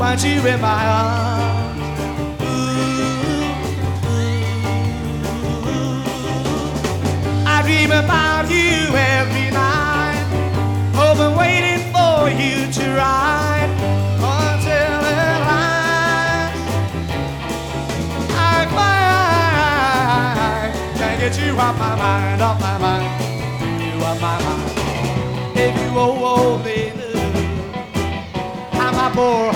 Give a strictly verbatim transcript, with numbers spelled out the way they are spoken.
find you in my arms. I dream about you every night, hoping, waiting for you to ride until at last I find, can't get you off my mind, off my mind, you off my mind. If you oh, oh, baby, I'm a poor